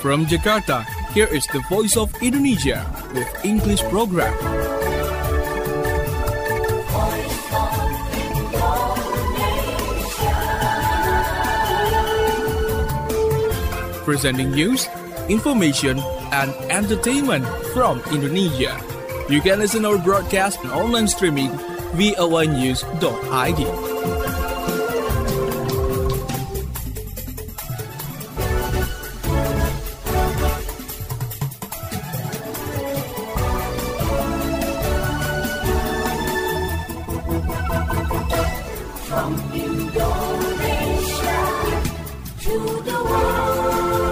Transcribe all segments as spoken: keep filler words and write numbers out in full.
From Jakarta, here is the Voice of Indonesia with English program. Presenting news, information, and entertainment from Indonesia. You can listen our broadcast on online streaming v o a news dot i d. From Indonesia to the world.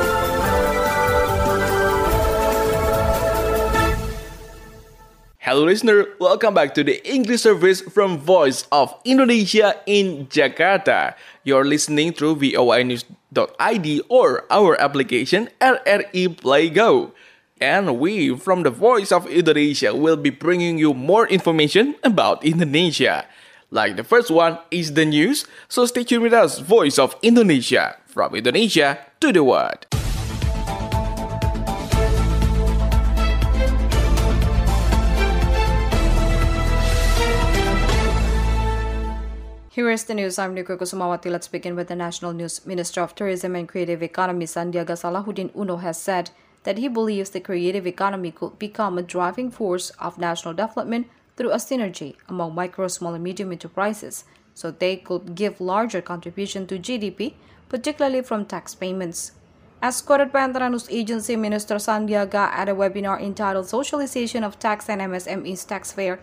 Hello listener, welcome back to the English service from Voice of Indonesia in Jakarta. You're listening through v o a news dot i d or our application R R I Play Go. And we from the Voice of Indonesia will be bringing you more information about Indonesia. Like the first one is the news, so stay tuned with us, Voice of Indonesia, from Indonesia to the world. Here is the news. I'm Nico Kusumawati. Let's begin with the national news. Minister of Tourism and Creative Economy Sandiaga Salahuddin Uno has said that he believes the creative economy could become a driving force of national development through a synergy among micro, small, and medium enterprises, so they could give larger contribution to G D P, particularly from tax payments. As quoted by Antara News Agency, Minister Sandiaga at a webinar entitled Socialization of Tax and M S M Es Tax Fair,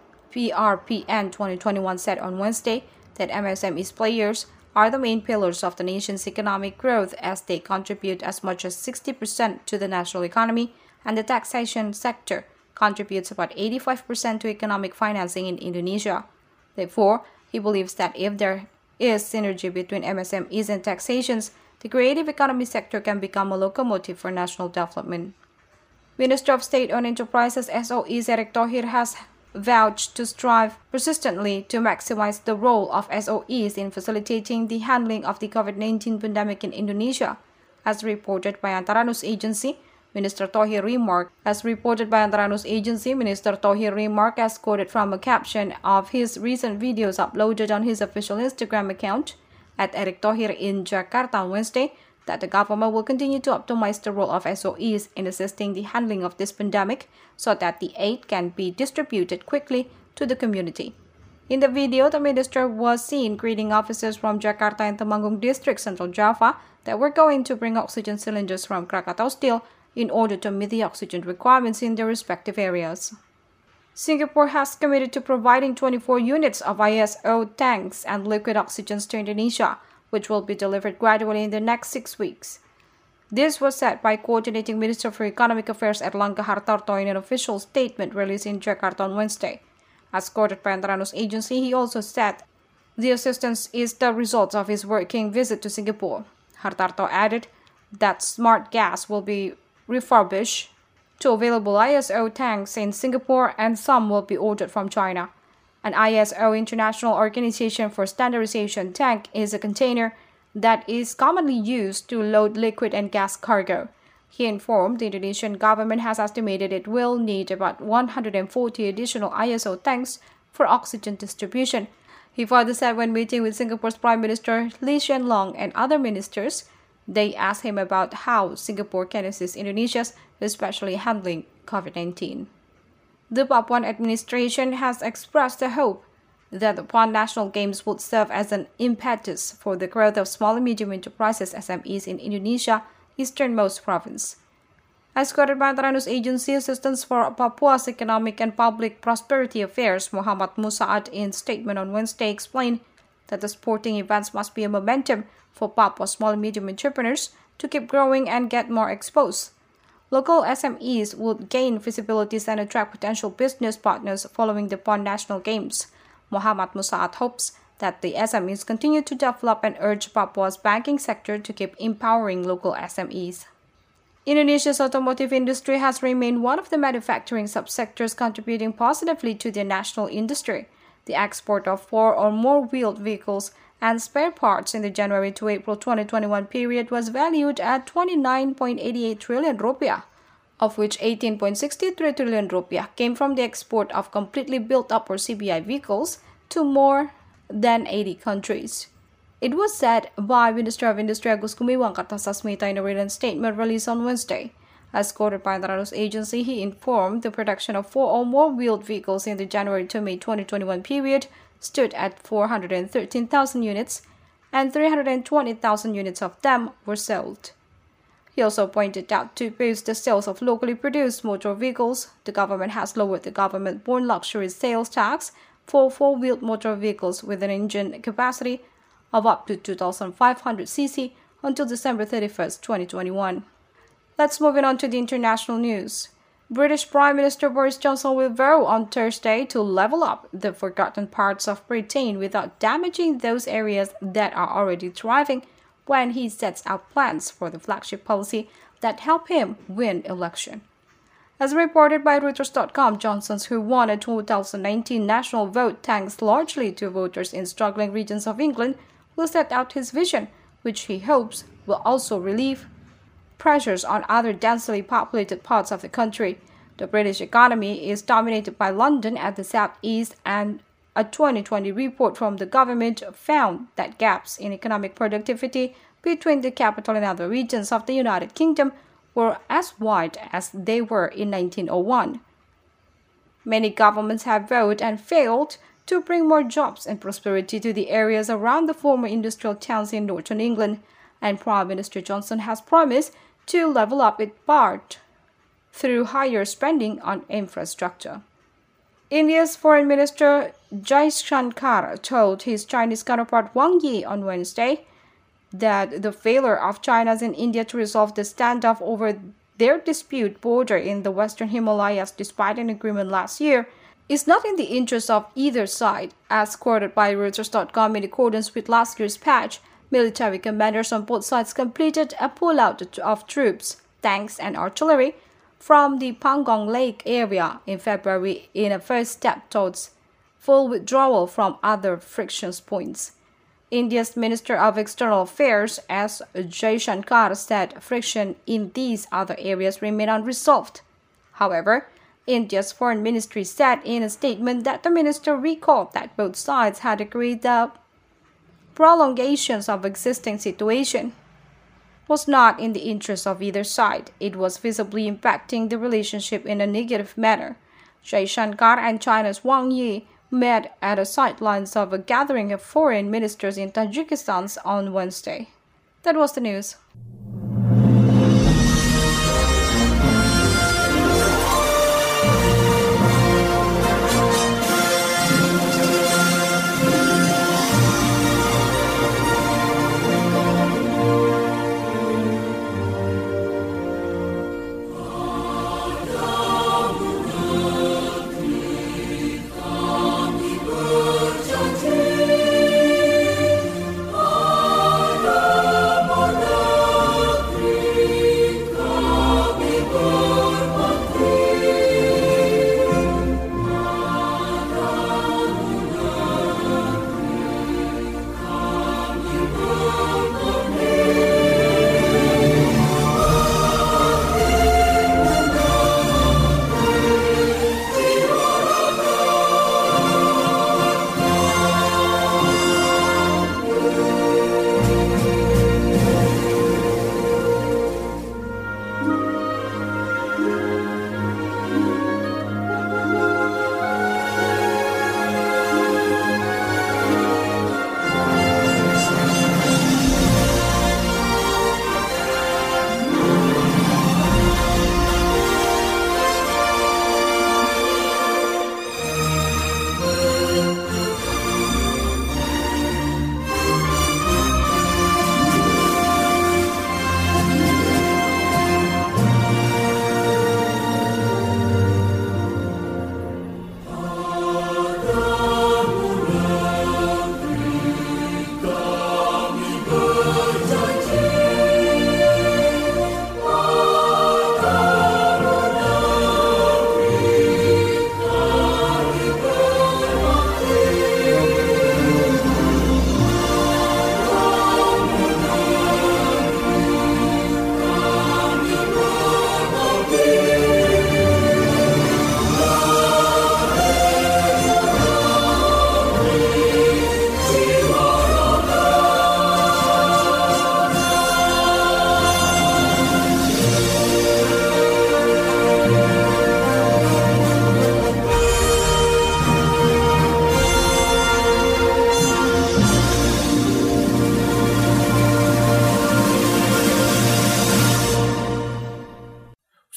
P R P N twenty twenty-one, said on Wednesday that M S M Es players are the main pillars of the nation's economic growth as they contribute as much as sixty percent to the national economy, and the taxation sector contributes about eighty-five percent to economic financing in Indonesia. Therefore, he believes that if there is synergy between M S M Es and taxations, the creative economy sector can become a locomotive for national development. Minister of State on Enterprises S O Es Erick Thohir has vowed to strive persistently to maximize the role of S O Es in facilitating the handling of the COVID nineteen pandemic in Indonesia. As reported by Antara News Agency, Minister Thohir remarked, as reported by Antara News Agency, Minister Thohir remarked as quoted from a caption of his recent videos uploaded on his official Instagram account at Erick Thohir in Jakarta on Wednesday, that the government will continue to optimize the role of S O Es in assisting the handling of this pandemic so that the aid can be distributed quickly to the community. In the video, the minister was seen greeting officers from Jakarta and Temanggung District, Central Java, that were going to bring oxygen cylinders from Krakatau Steel in order to meet the oxygen requirements in their respective areas. Singapore has committed to providing twenty-four units of I S O tanks and liquid oxygens to Indonesia, which will be delivered gradually in the next six weeks. This was said by Coordinating Minister for Economic Affairs Erlangga Hartarto in an official statement released in Jakarta on Wednesday. As quoted by Antara News Agency, he also said the assistance is the result of his working visit to Singapore. Hartarto added that smart gas will be refurbished to available I S O tanks in Singapore, and some will be ordered from China. An I S O International Organization for Standardization tank is a container that is commonly used to load liquid and gas cargo. He informed the Indonesian government has estimated it will need about one hundred forty additional I S O tanks for oxygen distribution. He further said when meeting with Singapore's Prime Minister Lee Hsien Loong and other ministers, they asked him about how Singapore can assist Indonesia, especially handling COVID nineteen. The Papuan administration has expressed the hope that the Pan National Games would serve as an impetus for the growth of small and medium enterprises S M Es in Indonesia, easternmost province. As quoted by Antara News Agency, Assistance for Papua's Economic and Public Prosperity Affairs, Muhammad Musaad, in statement on Wednesday explained that the sporting events must be a momentum for Papua small and medium entrepreneurs to keep growing and get more exposed. Local S M Es would gain visibilities and attract potential business partners following the Pan National Games. Muhammad Musaad hopes that the S M Es continue to develop and urge Papua's banking sector to keep empowering local S M Es. Indonesia's automotive industry has remained one of the manufacturing subsectors contributing positively to the national industry. The export of four or more wheeled vehicles and spare parts in the January to April twenty twenty-one period was valued at twenty-nine point eight eight trillion rupiah, of which eighteen point six three trillion rupiah came from the export of completely built-up or C B I vehicles to more than eighty countries. It was said by Minister of Industry Agus Gumiwang Kartasasmita in a written statement released on Wednesday. As quoted by the news agency, he informed the production of four or more wheeled vehicles in the January to May twenty twenty-one period stood at four hundred thirteen thousand units, and three hundred twenty thousand units of them were sold. He also pointed out to boost the sales of locally produced motor vehicles, the government has lowered the government-borne luxury sales tax for four-wheeled motor vehicles with an engine capacity of up to two thousand five hundred c c until December thirty-first, twenty twenty-one. Let's move on to the international news. British Prime Minister Boris Johnson will vow on Thursday to level up the forgotten parts of Britain without damaging those areas that are already thriving when he sets out plans for the flagship policy that help him win election. As reported by Reuters dot com, Johnson, who won a two thousand nineteen national vote thanks largely to voters in struggling regions of England, will set out his vision, which he hopes will also relieve pressures on other densely populated parts of the country. The British economy is dominated by London at the southeast, and a twenty twenty report from the government found that gaps in economic productivity between the capital and other regions of the United Kingdom were as wide as they were in nineteen oh one. Many governments have vowed and failed to bring more jobs and prosperity to the areas around the former industrial towns in northern England, and Prime Minister Johnson has promised to level up its part through higher spending on infrastructure. India's Foreign Minister Jaishankar told his Chinese counterpart Wang Yi on Wednesday that the failure of China and India to resolve the standoff over their dispute border in the Western Himalayas despite an agreement last year is not in the interest of either side. As quoted by Reuters dot com, in accordance with last year's patch, military commanders on both sides completed a pullout of troops, tanks, and artillery from the Pangong Lake area in February in a first step towards full withdrawal from other friction points. India's Minister of External Affairs S. Jaishankar said friction in these other areas remain unresolved. However, India's foreign ministry said in a statement that the minister recalled that both sides had agreed that prolongations of existing situation was not in the interest of either side. It was visibly impacting the relationship in a negative manner. Jaishankar and China's Wang Yi met at the sidelines of a gathering of foreign ministers in Tajikistan on Wednesday. That was the news.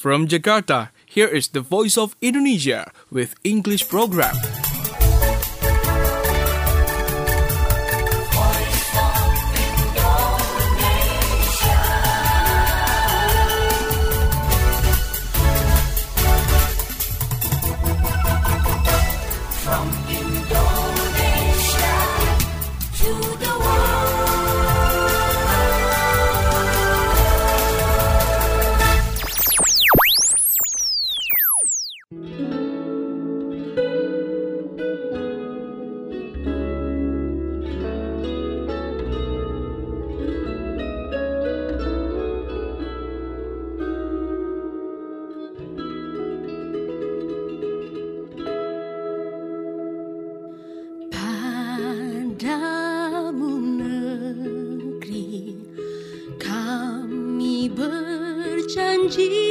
From Jakarta, here is the Voice of Indonesia with English program. From Indonesia to the world. Padamu negeri kami berjanji,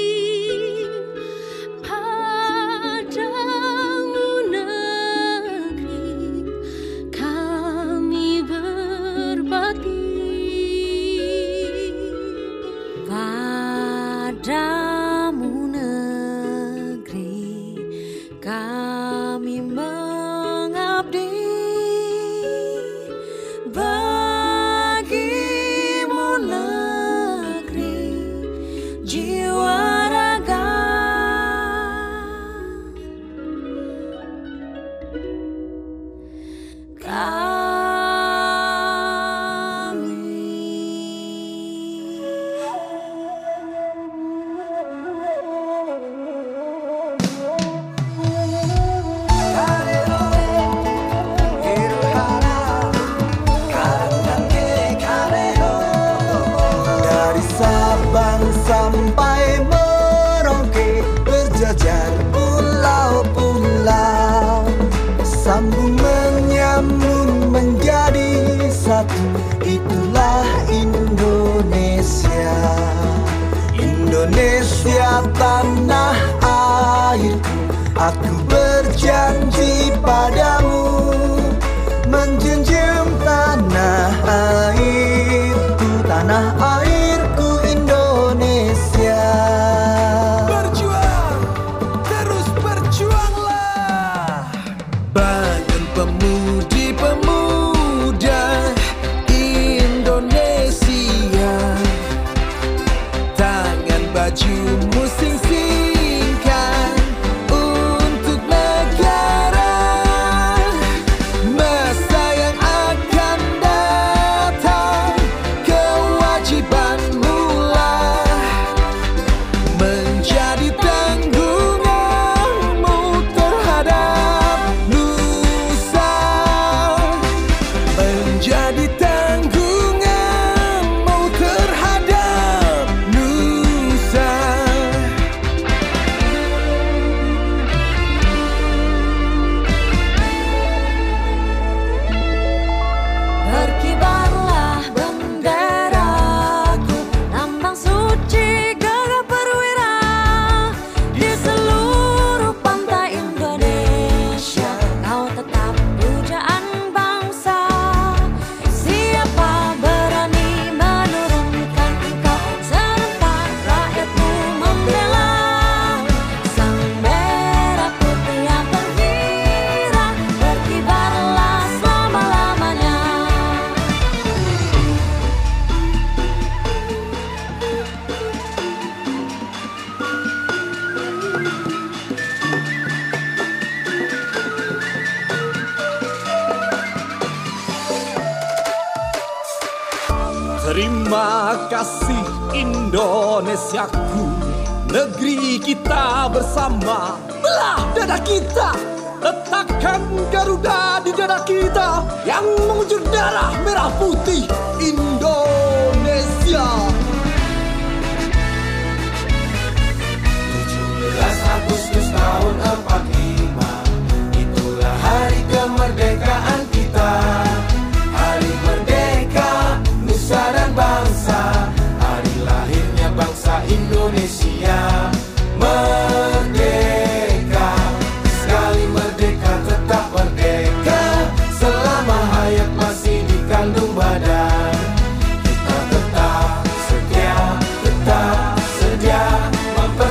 padamu negeri kami berbakti, padamu negeri kami mengabdi. Bagimu negeri jiwa raga, dari Sabang sampai Merauke, berjajar pulau-pulau, sambung menyambung menjadi satu. Itulah Indonesia, Indonesia tanah airku. Aku berjanji padamu, menjunjung tanah airku, tanah airku Indonesia. Berjuang, terus berjuanglah. Bangun pemudi-pemuda Indonesia, tangan bajumu sing-singkan untuk negara. Masa yang akan datang, kewajibanmu lah menjadi tanggunganmu terhadap nusa, menjadi tanggunganmu terhadap nusa. berkibarlah benderaku, lambang suci gagah perwira di seluruh pantai Indonesia. Kau tetap pujaan bangsa. Siapa berani menurunkan engkau, serentak rakyatmu membela sang merah putih yang terkirat, berkibarlah selama-lamanya. Terima kasih Indonesiaku, negeri kita bersama. Belah dada kita, letakkan Garuda di dada kita yang mengucur darah merah putih Indonesia. tujuh belas Agustus tahun empat puluh lima, itulah hari kemerdekaan kita. Hari merdeka nusa dan bangsa, hari lahirnya bangsa Indonesia. Merdeka, sekali merdeka tetap merdeka, selama hayat masih dikandung badan. Kita tetap setia, tetap sedia memperjuangkan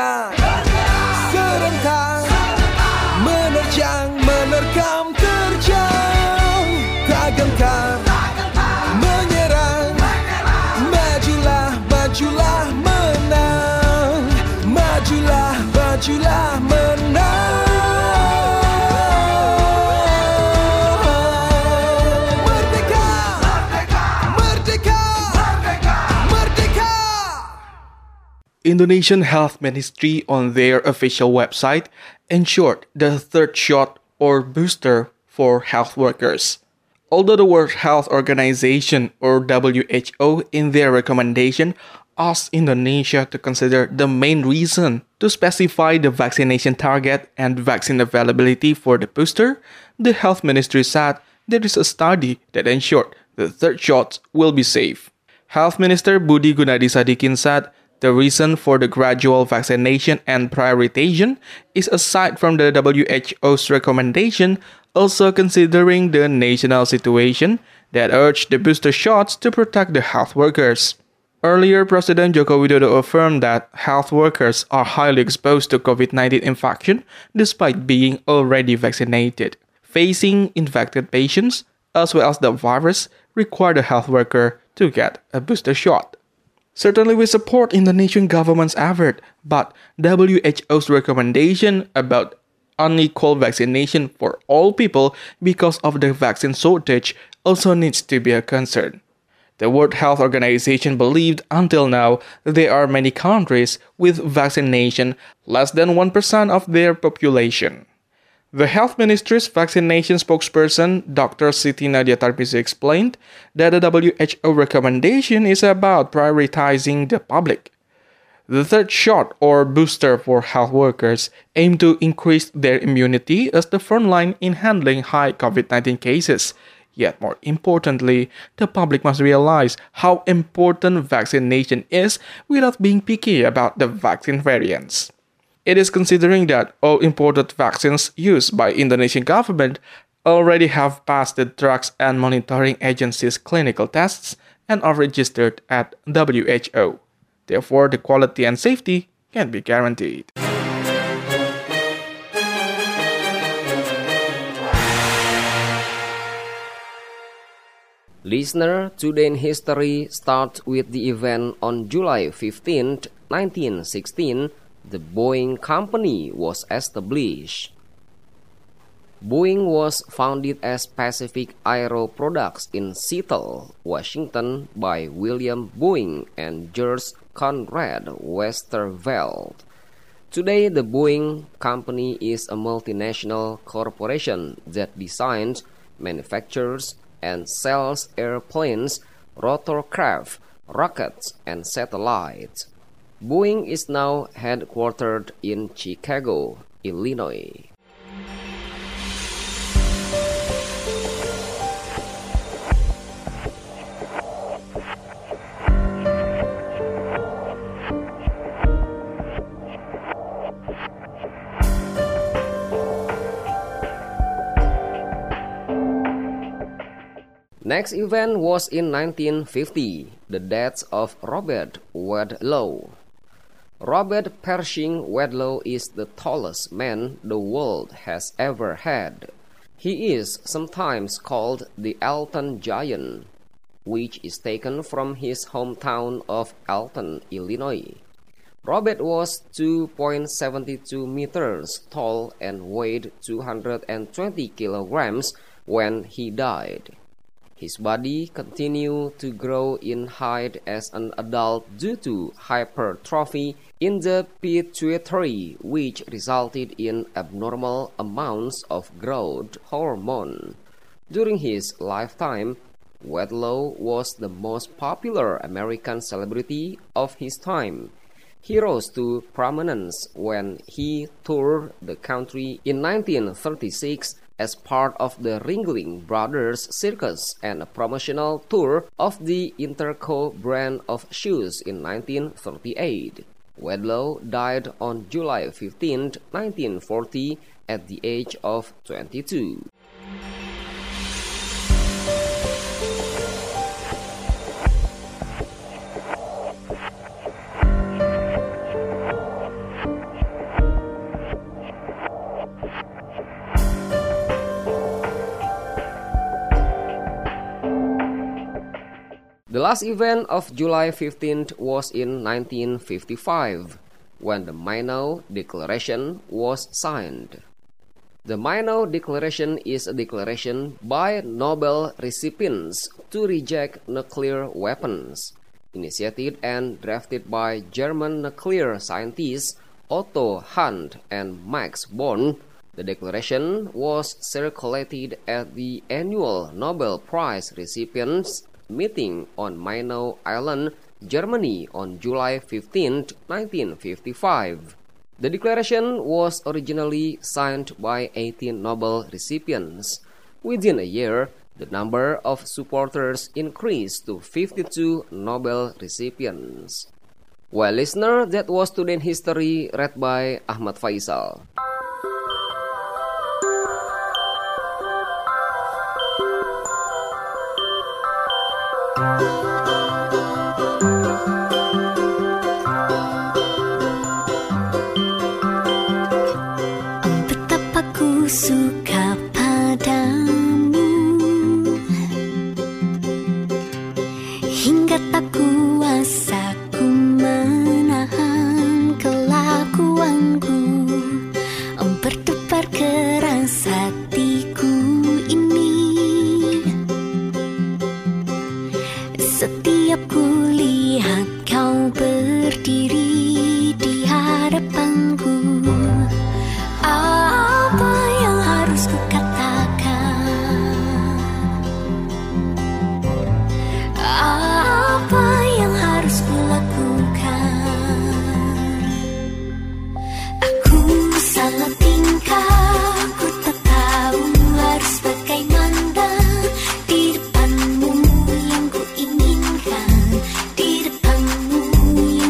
berteriak, serentak, menerjang, menerkam, terjang, tak gentar, menyerang, majulah, majulah, menang, majulah, majulah, menang. Merdeka, merdeka, merdeka, merdeka. Indonesian Health Ministry on their official website ensured the third shot or booster for health workers. Although the World Health Organization or W H O in their recommendation asked Indonesia to consider the main reason to specify the vaccination target and vaccine availability for the booster, the health ministry said there is a study that ensured the third shots will be safe. Health Minister Budi Gunadi Sadikin said the reason for the gradual vaccination and prioritization is, aside from the W H O's recommendation, also considering the national situation that urged the booster shots to protect the health workers. Earlier, President Joko Widodo affirmed that health workers are highly exposed to COVID nineteen infection despite being already vaccinated. Facing infected patients, as well as the virus, require the health worker to get a booster shot. Certainly, we support Indonesian government's effort, but W H O's recommendation about unequal vaccination for all people because of the vaccine shortage also needs to be a concern. The World Health Organization believed until now there are many countries with vaccination less than one percent of their population. The Health Ministry's vaccination spokesperson, Doctor Siti Nadia Tarmizi, explained that the W H O recommendation is about prioritizing the public. The third shot or booster for health workers aim to increase their immunity as the front line in handling high COVID nineteen cases. Yet more importantly, the public must realize how important vaccination is without being picky about the vaccine variants. It is considering that all imported vaccines used by Indonesian government already have passed the Drugs and Monitoring Agency's clinical tests and are registered at W H O. Therefore, the quality and safety can be guaranteed. Listener, Today in History starts with the event on July fifteenth, nineteen sixteen. The Boeing Company was established. Boeing was founded as Pacific Aero Products in Seattle, Washington by William Boeing and George Conrad Westervelt. Today, the Boeing Company is a multinational corporation that designs, manufactures, and sells airplanes, rotorcraft, rockets, and satellites. Boeing is now headquartered in Chicago, Illinois. Next event was in nineteen fifty, the death of Robert Wadlow. Robert Pershing Wadlow is the tallest man the world has ever had. He is sometimes called the Alton Giant, which is taken from his hometown of Alton, Illinois. Robert was two point seven two meters tall and weighed two hundred twenty kilograms when he died. His body continued to grow in height as an adult due to hypertrophy in the pituitary, which resulted in abnormal amounts of growth hormone. During his lifetime, Wadlow was the most popular American celebrity of his time. He rose to prominence when he toured the country in nineteen thirty-six as part of the Ringling Brothers Circus and a promotional tour of the Interco brand of shoes in nineteen thirty-eight. Wadlow died on July fifteenth, nineteen forty, at the age of twenty-two. last event of July fifteenth was in nineteen fifty-five, when the Minow Declaration was signed. The Minow Declaration is a declaration by Nobel recipients to reject nuclear weapons, initiated and drafted by German nuclear scientists Otto Hahn and Max Born. The declaration was circulated at the annual Nobel Prize recipients meeting on Minow Island, Germany on July fifteenth, nineteen fifty-five. The declaration was originally signed by eighteen Nobel recipients. Within a year, the number of supporters increased to fifty-two Nobel recipients. Well, listener, that was Today in History read by Ahmad Faisal. Betapa ku suka padamu, hingga tak kuasa ku menahan kelakuanku. Berdebar keras hatiku ini, setiap kulihat kau berdiri di hadapanku. Apa yang harus ku katakan? Apa yang harus ku lakukan? Aku salah tingkah, ku tak tahu harus bagaimana. Di depanmu yang ku inginkan, di depanmu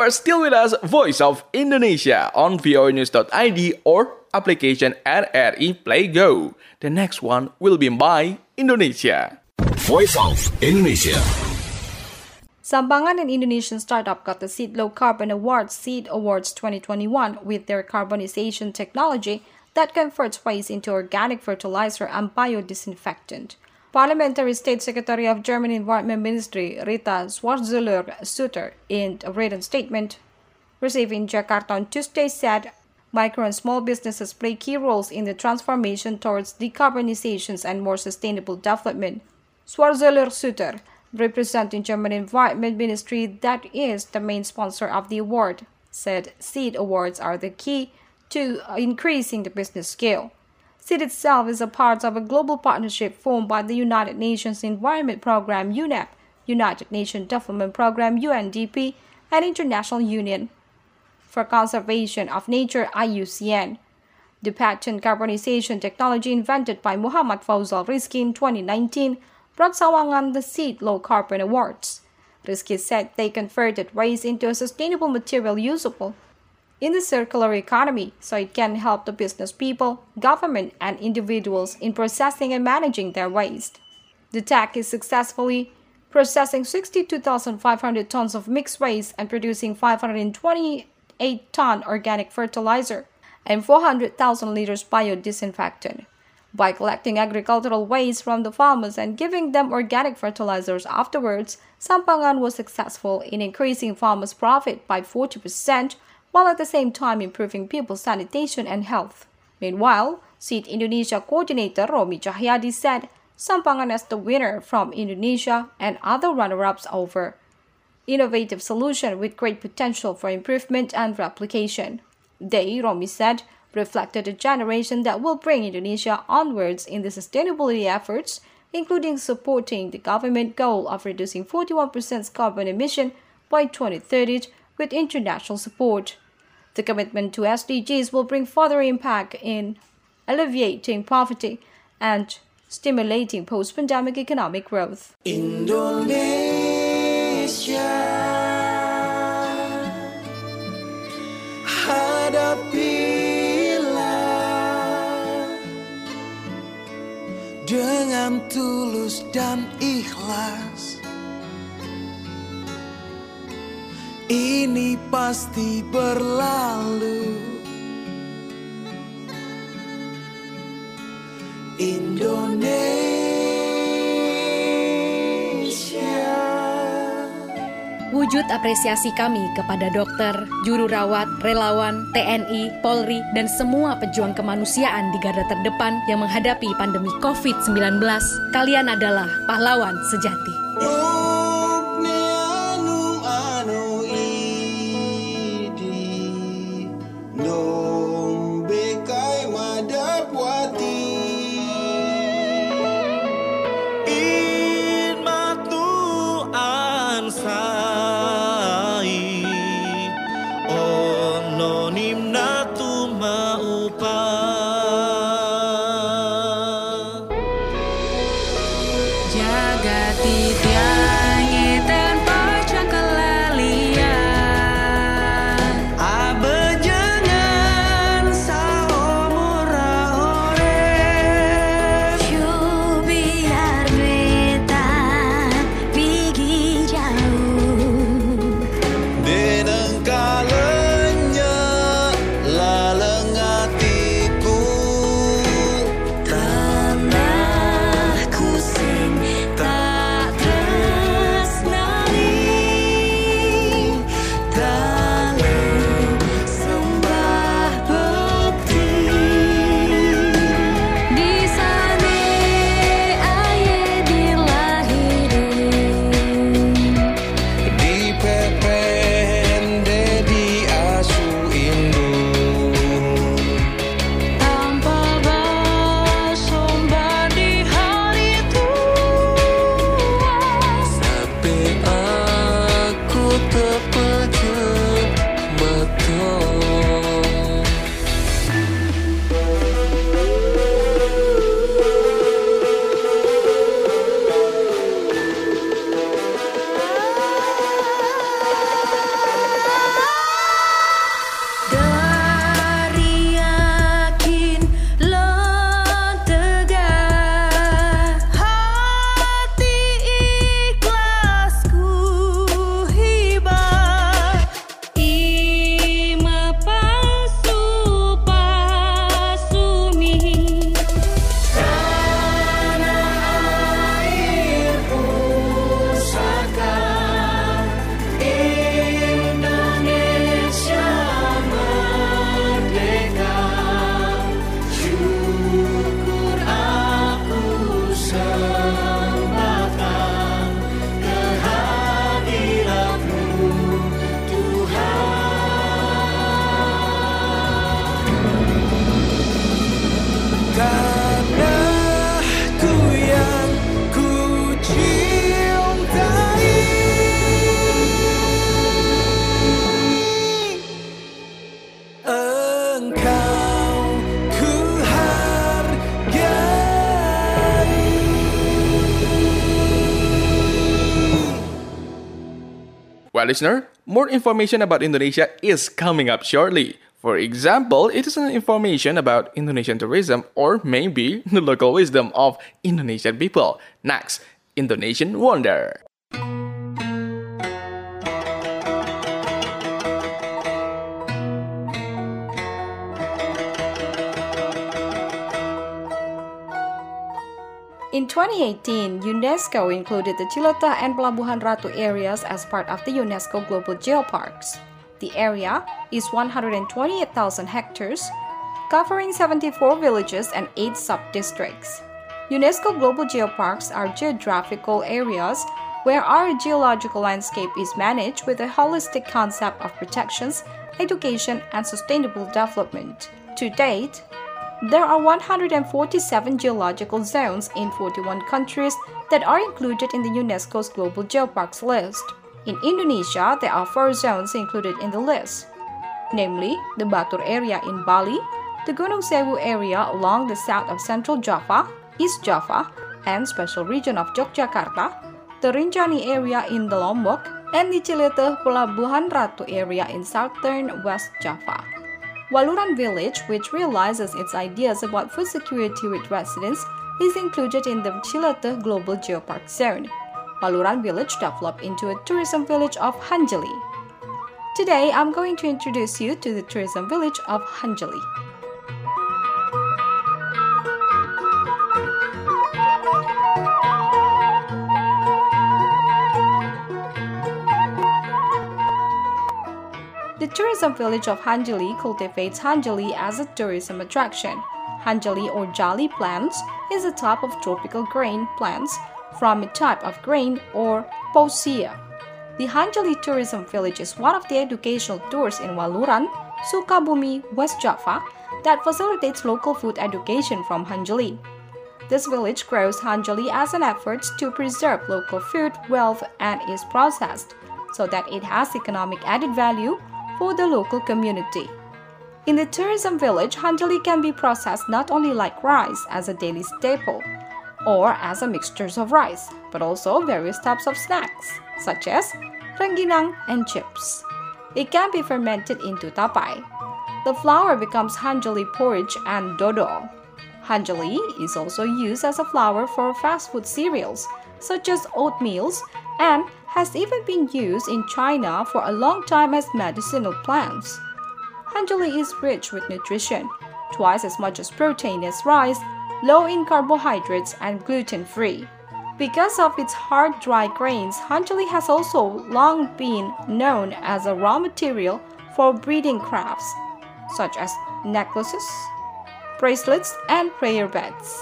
are still with us, Voice of Indonesia, on V O A News dot I D or application R R I Play Go. The next one will be by Indonesia. Voice of Indonesia. Sampangan, an Indonesian startup, got the Seed Low Carbon Awards Seed Awards twenty twenty-one with their carbonization technology that converts waste into organic fertilizer and biodisinfectant. Parliamentary State Secretary of German Environment Ministry Rita Schwarzenegger-Sutter, in a written statement received in Jakarta on Tuesday, said micro and small businesses play key roles in the transformation towards decarbonization and more sustainable development. Schwarzenegger-Sutter, representing German Environment Ministry, that is the main sponsor of the award, said Seed Awards are the key to increasing the business scale. Seed itself is a part of a global partnership formed by the United Nations Environment Programme U N E P, United Nations Development Programme U N D P, and International Union for Conservation of Nature I U C N. The patent carbonization technology invented by Muhammad Fauzal Rizki in twenty nineteen brought Sawangan the Seed Low Carbon Awards. Rizki said they converted waste into a sustainable material usable in the circular economy, so it can help the business people, government, and individuals in processing and managing their waste. The tech is successfully processing sixty-two thousand five hundred tons of mixed waste and producing five hundred twenty-eight ton organic fertilizer and four hundred thousand liters biodisinfectant. By collecting agricultural waste from the farmers and giving them organic fertilizers afterwards, Sampangan was successful in increasing farmers' profit by forty percent, while at the same time improving people's sanitation and health. Meanwhile, Seed Indonesia coordinator Romi Cahyadi said Sampangan is the winner from Indonesia and other runner-ups over innovative solution with great potential for improvement and replication. They, Romi said, reflected a generation that will bring Indonesia onwards in the sustainability efforts, including supporting the government goal of reducing forty-one percent carbon emission by twenty thirty with international support. The commitment to S D Gs will bring further impact in alleviating poverty and stimulating post-pandemic economic growth. Indonesia, hadapilah dengan tulus dan ikhlas. Ini pasti berlalu. Indonesia. Wujud apresiasi kami kepada dokter, juru rawat, relawan, T N I, Polri, dan semua pejuang kemanusiaan di garda terdepan yang menghadapi pandemi covid sembilan belas. Kalian adalah pahlawan sejati. Alright, listener, more information about Indonesia is coming up shortly. For example, it is an information about Indonesian tourism or maybe the local wisdom of Indonesian people. Next, Indonesian Wonder. In twenty eighteen, UNESCO included the Ciletuh and Pelabuhan Ratu areas as part of the UNESCO Global Geoparks. The area is one hundred twenty-eight thousand hectares, covering seventy-four villages and eight sub-districts. UNESCO Global Geoparks are geographical areas where our geological landscape is managed with a holistic concept of protections, education, and sustainable development. To date, there are one hundred forty-seven geological zones in forty-one countries that are included in the UNESCO's Global Geoparks list. In Indonesia, there are four zones included in the list, namely the Batur area in Bali, the Gunung Sewu area along the south of Central Java, East Java, and special region of Yogyakarta, the Rinjani area in the Lombok, and the Ciletuh Pelabuhan Ratu area in southern West Java. Waluran Village, which realizes its ideas about food security with residents, is included in the Ciletuh Global Geopark Zone. Waluran Village developed into a tourism village of Hanjeli. Today, I'm going to introduce you to the tourism village of Hanjeli. The tourism village of Hanjeli cultivates Hanjeli as a tourism attraction. Hanjeli or Jali plants is a type of tropical grain plants from a type of grain or Poaceae. The Hanjeli Tourism Village is one of the educational tours in Waluran, Sukabumi, West Java that facilitates local food education from Hanjeli. This village grows Hanjeli as an effort to preserve local food wealth and is processed so that it has economic added value for the local community. In the tourism village, Hanjeli can be processed not only like rice as a daily staple or as a mixture of rice, but also various types of snacks such as rengginang and chips. It can be fermented into tapai. The flour becomes Hanjeli porridge and dodol. Hanjeli is also used as a flour for fast food cereals such as oatmeals and has even been used in China for a long time as medicinal plants. Hanjeli is rich with nutrition, twice as much as protein as rice, low in carbohydrates, and gluten-free. Because of its hard, dry grains, Hanjeli has also long been known as a raw material for breeding crafts, such as necklaces, bracelets, and prayer beds.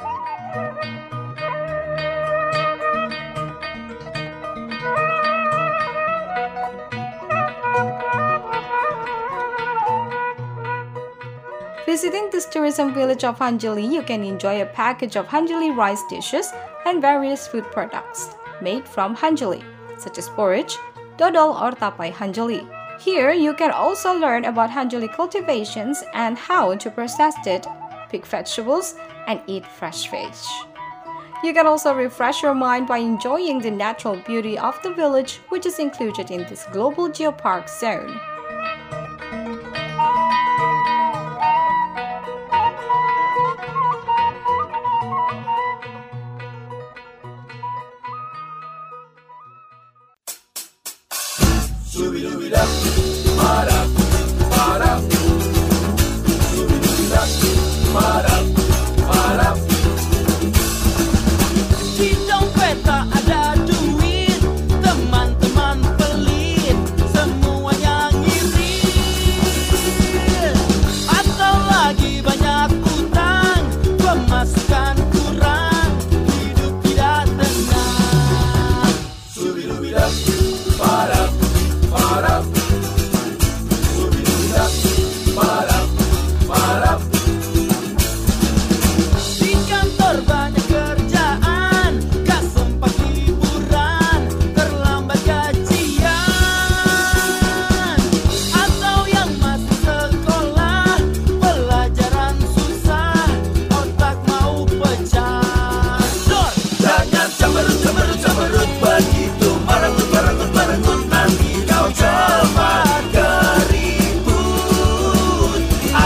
Visiting this tourism village of Hanjeli, you can enjoy a package of Hanjeli rice dishes and various food products made from Hanjeli, such as porridge, dodol, or tapai Hanjeli. Here, you can also learn about Hanjeli cultivations and how to process it, pick vegetables, and eat fresh fish. You can also refresh your mind by enjoying the natural beauty of the village, which is included in this Global Geopark Zone. Di dompet tak ada duit, teman-teman pelit, semuanya ngiri.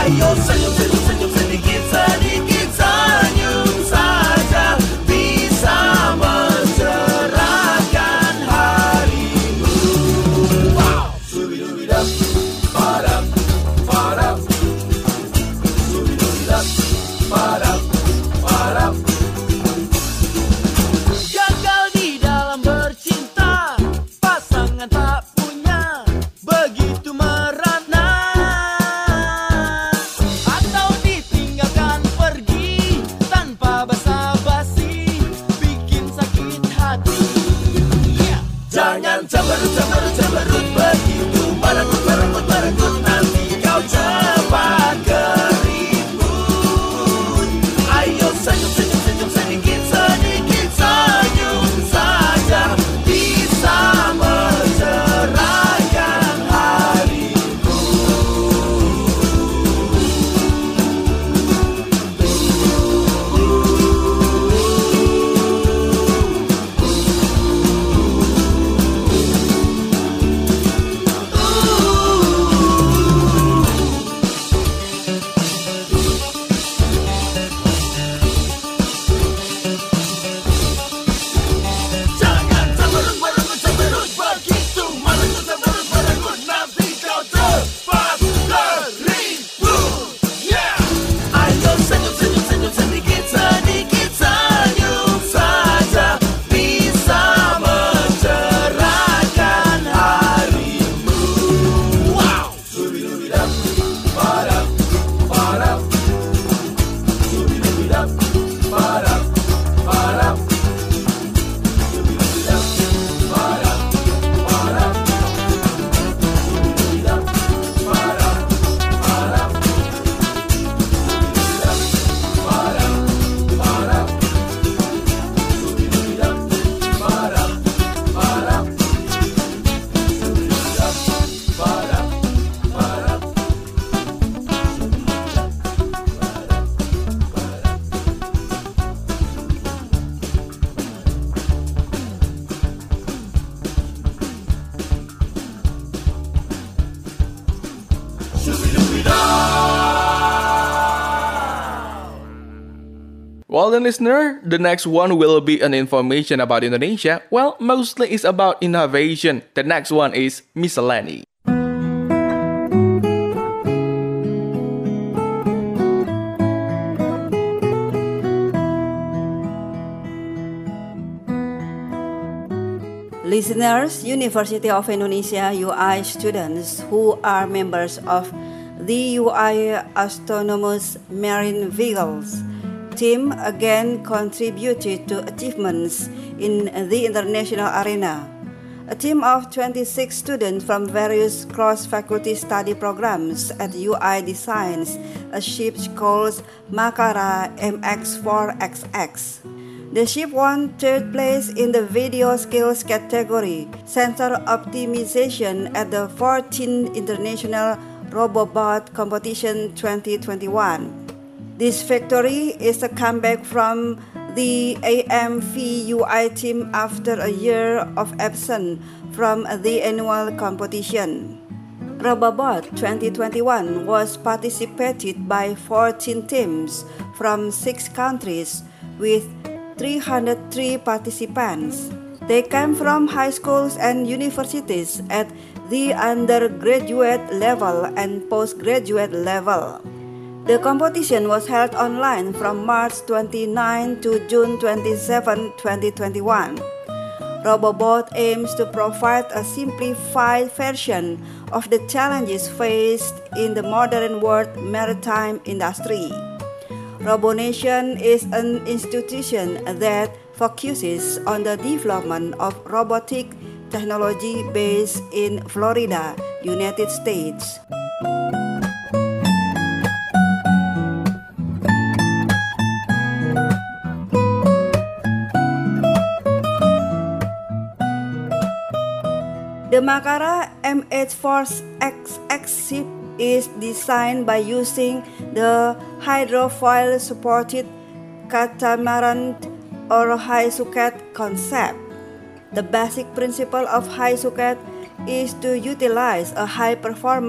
Ayo senyum, senyum, senyum sedikit, sedikit senyum saja bisa mencerahkan harimu. Wow. Subidubidap, padam, padam. Subidubidap, padam, padam. Gagal di dalam bercinta, pasangan tak punya begitu merana, atau ditinggalkan pergi tanpa basa-basi, bikin sakit hati. Yeah. Jangan cemberut, cemberut, cemberut begitu, merenggut, merenggut, merenggut, nanti kau cepat keriput. Ayo senyum, senyum, senyum sedikit, sedikit senyum saja bisa mencerahkan harimu. Jangan cemberut, merenggut, cemberut begitu, merenggut, cemberut, merenggut, nanti kau cepat keriput. Yeah. Ayo senyum, senyum, senyum sedikit, sedikit senyum saja bisa mencerahkan harimu. Wow. Subidubidap, padam, padam. Subidubidap, padam, padam. Subidubidap, padam, padam. Subidubidap, padam, padam. Subidubidap, padam, padam. Subidubidap, padam, padam. Subidubidap, padam, padam. Well then, listener, the next one will be an information about Indonesia. Well, mostly it's about innovation. The next one is miscellany. Listeners, University of Indonesia U I students who are members of the U I Autonomous Marine Vehicles team again contributed to achievements in the international arena. A team of twenty-six students from various cross-faculty study programs at U I designs a ship called Makara M X four X X. The ship won third place in the video skills category, sensor optimization at the fourteenth International Robobot Competition twenty twenty-one. This victory is a comeback from the A M V U I team after a year of absence from the annual competition. Robobot twenty twenty-one was participated by fourteen teams from six countries with three hundred three participants. They came from high schools and universities at the undergraduate level and postgraduate level. The competition was held online from March twenty-ninth to June twenty-seventh, twenty twenty-one. Robobot aims to provide a simplified version of the challenges faced in the modern world maritime industry. RoboNation is an institution that focuses on the development of robotic technology based in Florida, United States. The Makara M X four X X ship is designed by using the hydrofoil-supported catamaran or Haisuket concept. The basic principle of Haisuket is to utilize a high-performance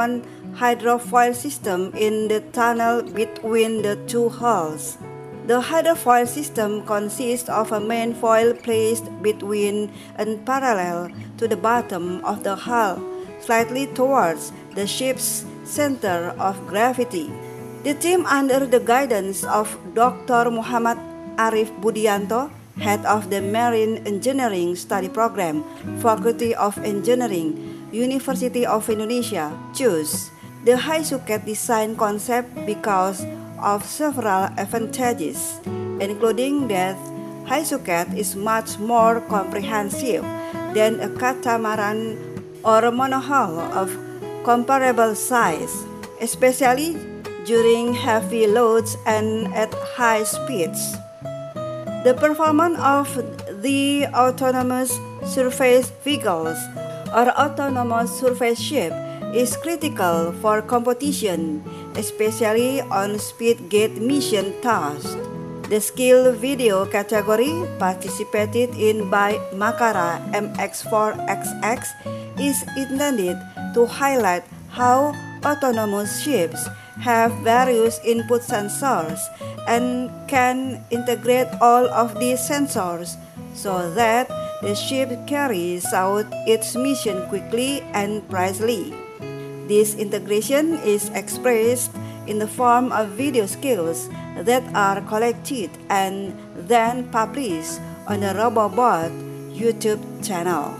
hydrofoil system in the tunnel between the two hulls. The hydrofoil system consists of a main foil placed between and parallel to the bottom of the hull, slightly towards the ship's center of gravity. The team, under the guidance of Doctor Muhammad Arif Budianto, head of the Marine Engineering Study Program, Faculty of Engineering, University of Indonesia, chose the HiSuket design concept because of several advantages, including that HiSuket is much more comprehensive than a catamaran or a monohull of comparable size, especially during heavy loads and at high speeds. The performance of the autonomous surface vehicles or autonomous surface ship is critical for competition, especially on speed gate mission tasks. The skill video category participated in by Makara M X four X X is intended to highlight how autonomous ships have various input sensors and can integrate all of these sensors so that the ship carries out its mission quickly and precisely. This integration is expressed in the form of video skills that are collected and then published on the RoboBot YouTube channel.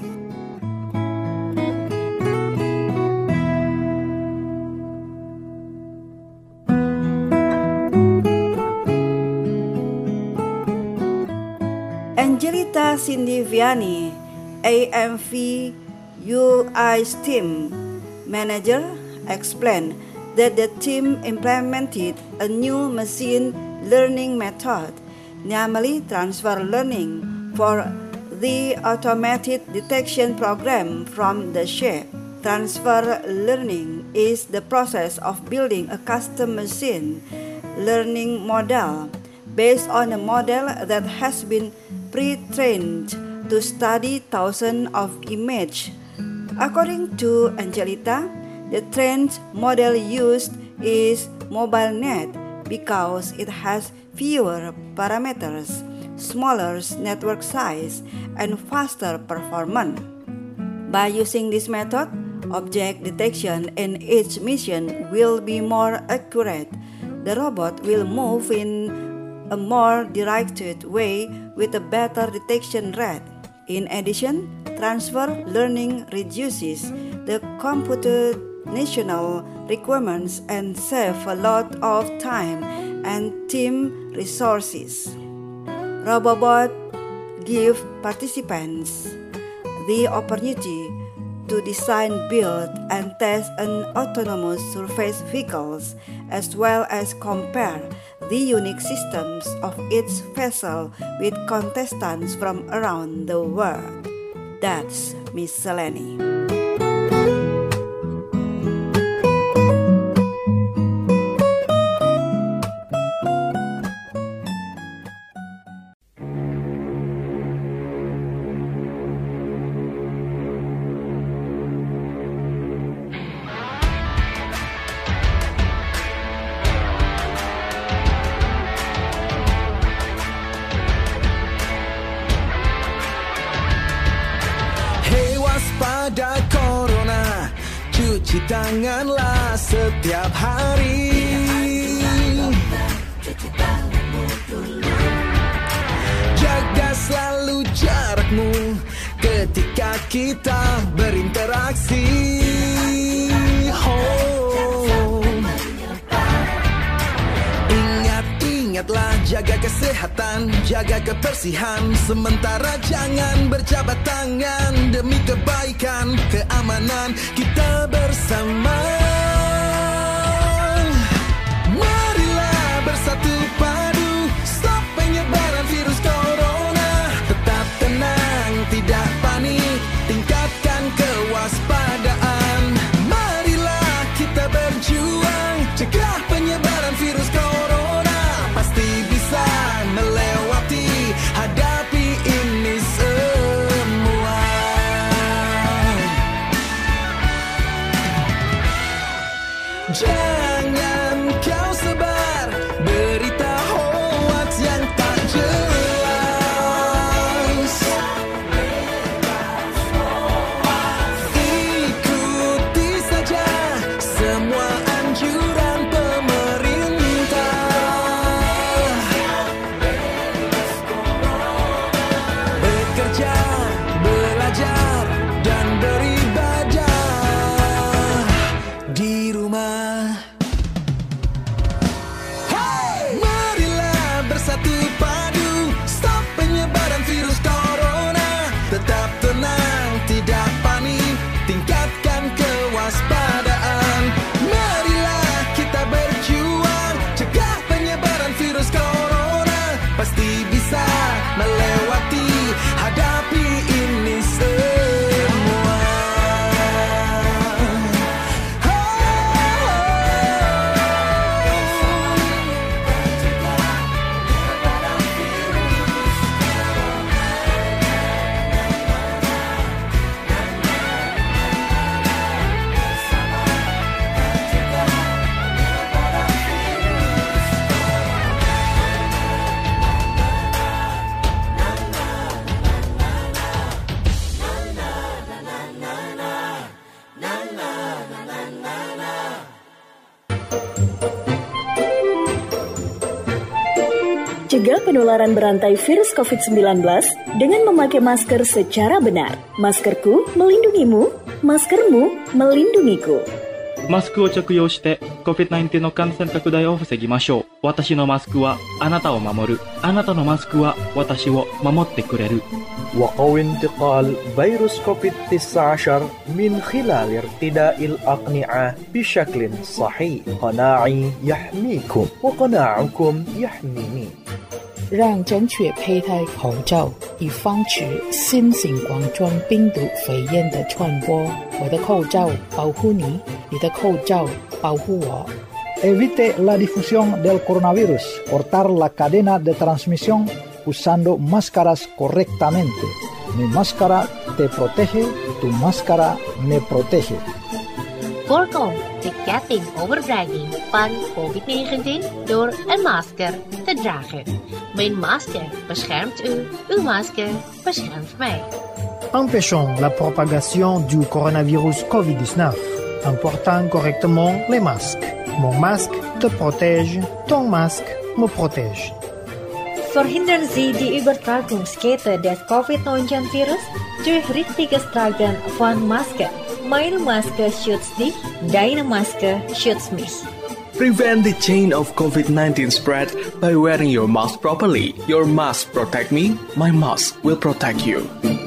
Angelita Cindy Vianney, A M V U I's team manager, explained that the team implemented a new machine learning method, namely transfer learning, for the automated detection program from the ship. Transfer learning is the process of building a custom machine learning model based on a model that has been pre-trained to study thousands of images. According to Angelita, the trained model used is MobileNet because it has fewer parameters, smaller network size, and faster performance. By using this method, object detection in each mission will be more accurate. The robot will move in a more directed way with a better detection rate. In addition, transfer learning reduces the computational requirements and save a lot of time and team resources. RoboBot gives participants the opportunity to design, build, and test an autonomous surface vehicles, as well as compare the unique systems of each vessel with contestants from around the world. That's Miscellany. Waspada corona, cuci tanganlah setiap hari. Jaga selalu jarakmu ketika kita berinteraksi. Oh. Ingat, ingatlah jaga kesehatan, jaga kebersihan. Sementara jangan berjabat tangan demi kebaikan, keamanan kita bersama. Marilah bersatu padu, stop penyebaran virus corona. Tetap tenang, tidak panik, tingkatkan kewaspadaan. Marilah kita berjuang, cegah penyebaran virus corona. Pasti bisa melewati, hadapi ini semua. Cegah penularan berantai virus covid sembilan belas dengan memakai masker secara benar. Maskerku melindungimu, maskermu melindungiku. マスクを着用して コビッドナインティーン の感染拡大を防ぎましょう。私のマスクはあなたを守る。あなたのマスクは私を守ってくれる。 وقوي انتقال فيروس كوفيد تسعة عشر من خلال ارتداء الأقنعة بشكل صحيح. قناعي يحميكم وقناعكم يحميني. 让正确佩戴口罩，以防止新型冠状病毒肺炎的传播。我的口罩保护你，你的口罩保护我。 Evite la difusión del coronavirus. Cortar la cadena de transmisión usando máscaras correctamente. Mi máscara te protege, tu máscara me protege. Voorkom de ketting overdraging van covid negentien door een masker te dragen. Mijn masker beschermt u, uw masker beschermt mij. Empêchons la propagation du coronavirus covid dix-neuf en portant correctement les masques. Mon masque te protège, ton masque me protège. Verhindern Sie die Übertragungskette des covid neunzehn virus durch richtiges Tragen von Maske. Meine Maske schützt dich, deine Maske schützt mich. Prevent the chain of covid nineteen spread by wearing your mask properly. Your mask protect me, my mask will protect you.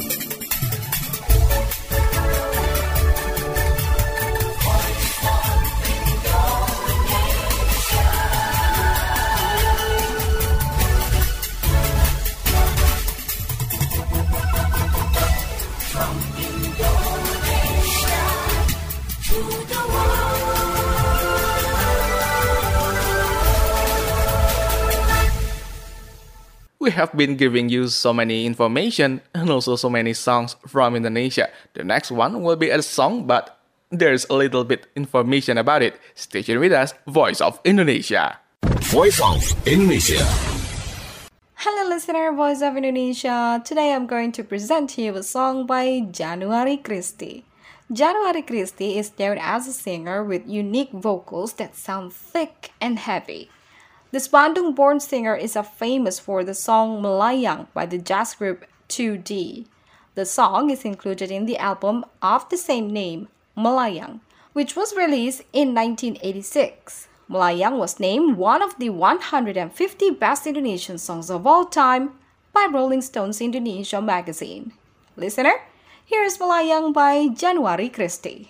We have been giving you so many information and also so many songs from Indonesia. The next one will be a song, but there's a little bit information about it. Stay tuned with us, Voice of Indonesia. Voice of Indonesia. Hello listener, Voice of Indonesia. Today I'm going to present to you a song by January Christie. January Christie is known as a singer with unique vocals that sound thick and heavy. This Bandung-born singer is famous for the song Melayang by the jazz group two D. The song is included in the album of the same name, Melayang, which was released in nineteen eighty-six. Melayang was named one of the one hundred fifty best Indonesian songs of all time by Rolling Stone's Indonesia magazine. Listener, here is Melayang by January Christie.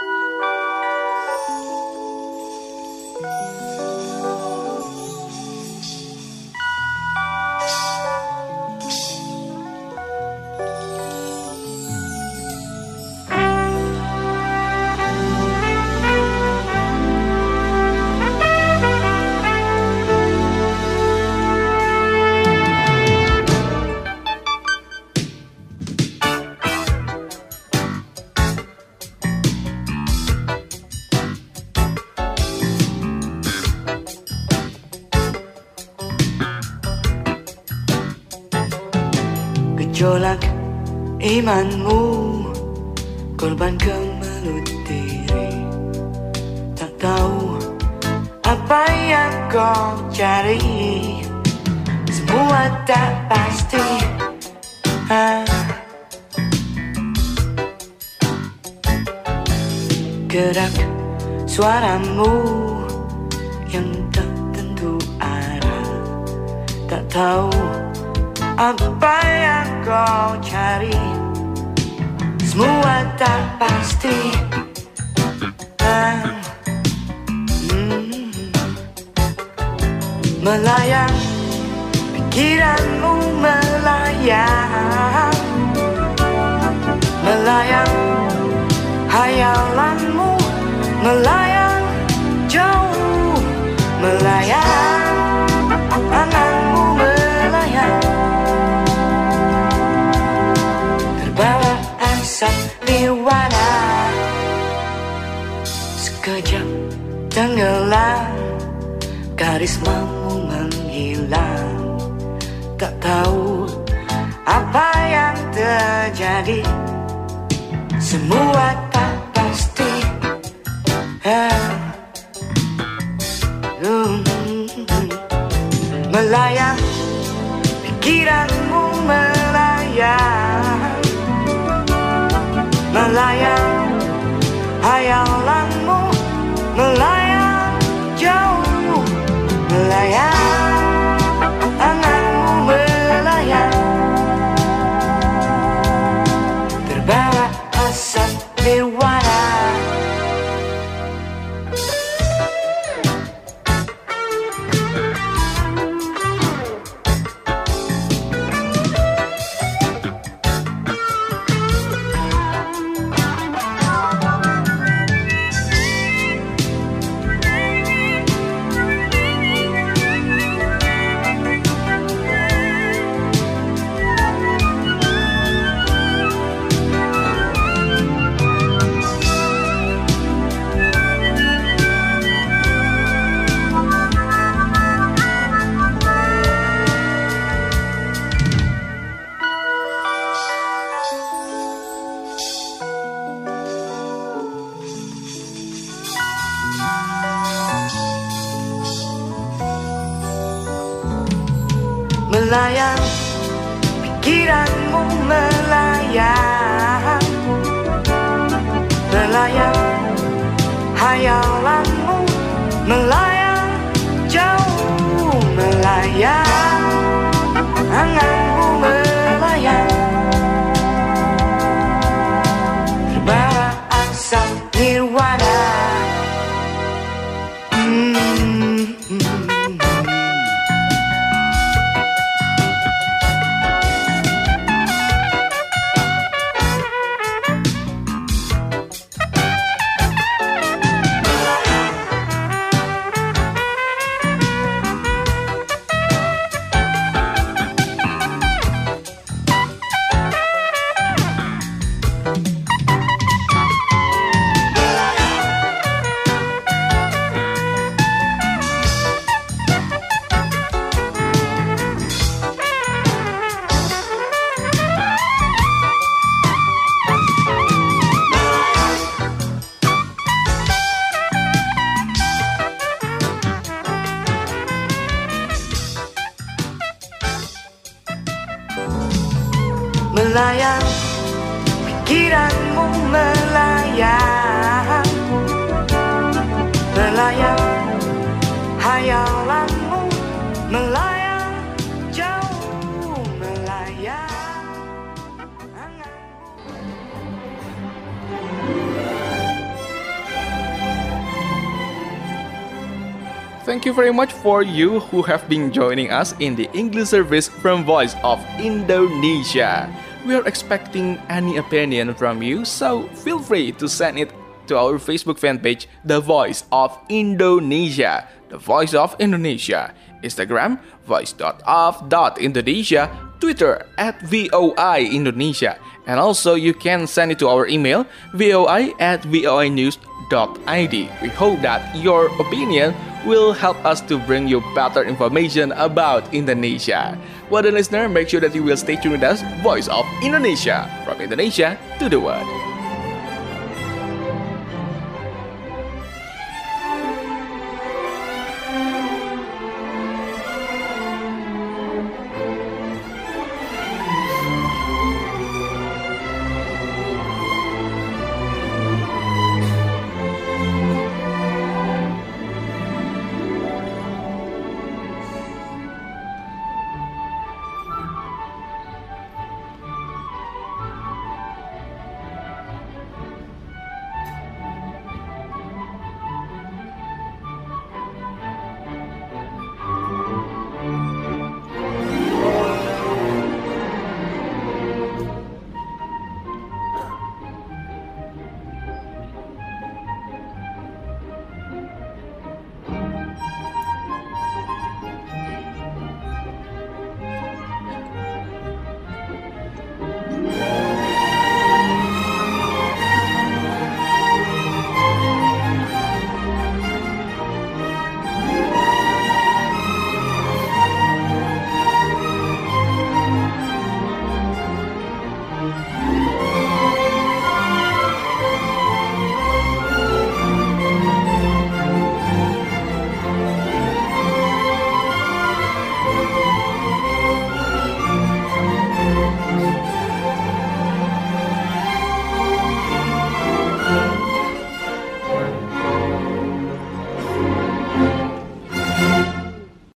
Gejolak imanmu, korban kemelut diri. Tak tahu apa yang kau cari, semua tak pasti. ah. Gerak suaramu yang tak tentu arah, tak tahu apa yang kau cari, semua tak pasti. ah. hmm. Melayang, pikiranmu melayang, melayang, hayalanmu melayang jauh, melayang, anganmu melayang, terbawa asap nirwana, sekejap tenggelam, karismamu menghilang. Tak tahu apa yang terjadi, semua tak pasti. ah. uh, Melayang, pikiranmu melayang, melayang, hayalanmu melayang jauh, melayang, anganmu melayang, terbawa asap nirwana. Melayang, pikiranmu melayang, melayang, hayalanmu melayang jauh, melayang, anganmu melayang, terbawa asap nirwana. Melayang, pikiranmu melayang, melayang, hayalanmu melayang jauh, melayang. Thank you very much for you who have been joining us in the English service from Voice of Indonesia. We are expecting any opinion from you, so feel free to send it to our Facebook fan page, The Voice of Indonesia, The Voice of Indonesia, Instagram, voice dot of dot indonesia, Twitter at V O I Indonesia, and also you can send it to our email, voi at voinews dot id. We hope that your opinion will help us to bring you better information about Indonesia. Well, then, listener, make sure that you will stay tuned with us, Voice of Indonesia, from Indonesia to the world.